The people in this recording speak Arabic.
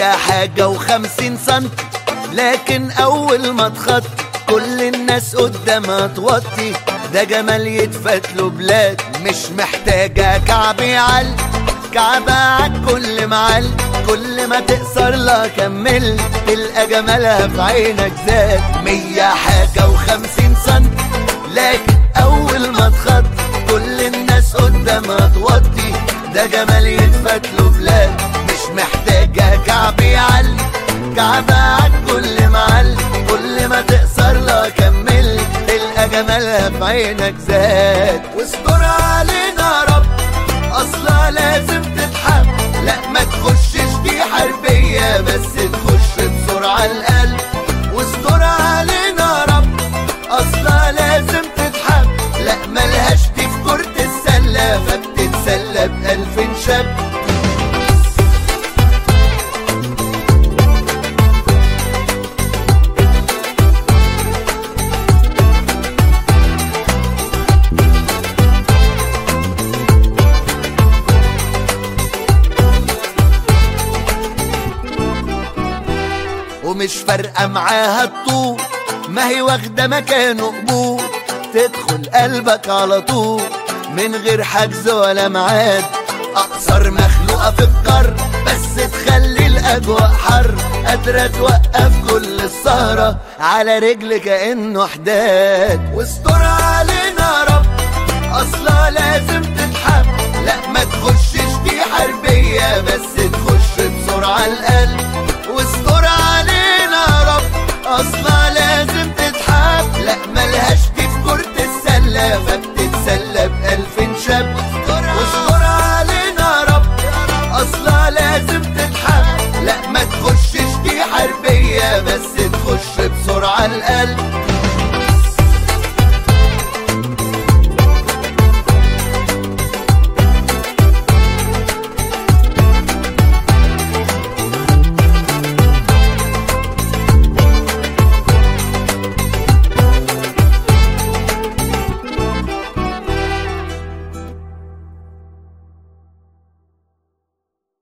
حاجة و50 سنتي، لكن اول ما تخط كل الناس قدامها توطي. ده جمال يتفتله بلاد مش محتاجة كعب يعل، كعبة عالكل معل، كل ما تقصر لها كمل تلقى جمالها في عينك زاد. 100 حاجة و50 سنتي، لكن اول ما تخط كل الناس قدامها توطي. ده جمال يتفتله بلاد مش محتاجة كعب يعل، كعبة عالكل معل، كل ما تقصر لها كمل تلقى جمالها في عينك زاد. واستر علينا رب اصلا لازم تتحب، لا ما تخشش دي حربية بس تخش بسرعة القلب. واستر علينا رب اصلا لازم تتحب، لا ملهاش دي في كرة السلة فبتتسلى ب1000 شاب. ومش فارقة معاها الطول، ما هي واخدة مكانه قبول، تدخل قلبك على طول من غير حجز ولا ميعاد. أقصر مخلوقة في القار بس تخلي الأجواء حر، قادرة توقف كل السهرة على رجل كأنه حداد. واستر علينا رب أصلا لازم تتحب، لا ما تخشش دي حربية بس تخش بسرعة القلب.